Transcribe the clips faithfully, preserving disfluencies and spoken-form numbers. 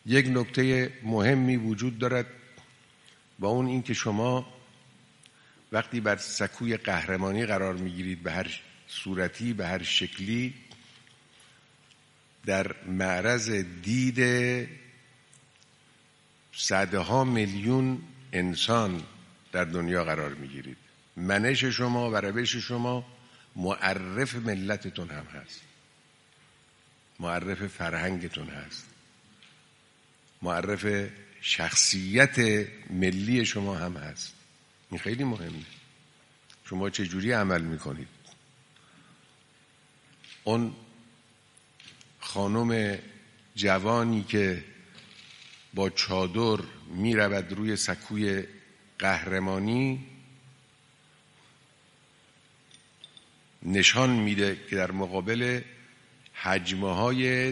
یک نکته مهمی وجود دارد و اون این که شما وقتی بر سکوی قهرمانی قرار میگیرید به هر صورتی به هر شکلی در معرض دید صدها میلیون انسان در دنیا قرار میگیرید. منش شما و روش شما معرف ملتتون هم هست، معرف فرهنگتون هست، معرف شخصیت ملی شما هم هست. این خیلی مهمه. شما چه جوری عمل میکنید؟ اون خانم جوانی که با چادر میرود روی سکوی قهرمانی نشان میده که در مقابل حجمه های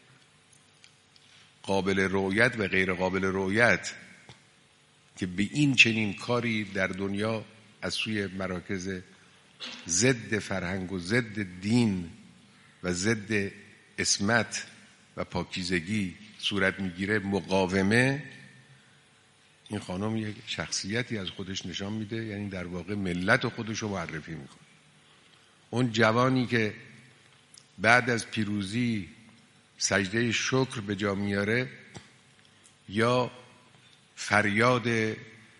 قابل رؤیت و غیر قابل رؤیت که به این چنین کاری در دنیا از سوی مراکز ضد فرهنگ و ضد دین و ضد عصمت و پاکیزگی صورت میگیره مقاومه، این خانم یک شخصیتی از خودش نشان میده، یعنی در واقع ملت خودش رو معرفی میکنه. اون جوانی که بعد از پیروزی سجده شکر به جا میاره یا فریاد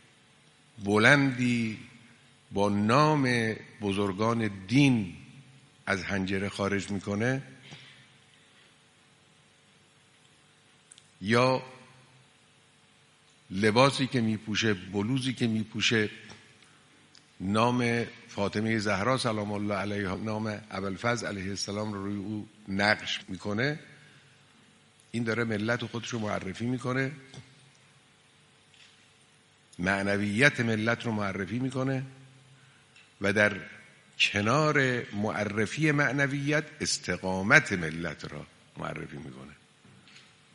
بلندی با نام بزرگان دین از حنجره خارج میکنه یا لباسی که میپوشه، بلوزی که میپوشه نام فاطمه زهرا سلام الله علیها، نام ابوالفضل علیه السلام رو روی او نقش میکنه، این داره ملت خودش رو معرفی میکنه، معنویت ملت رو معرفی میکنه و در کنار معرفی معنویت استقامت ملت را معرفی میکنه.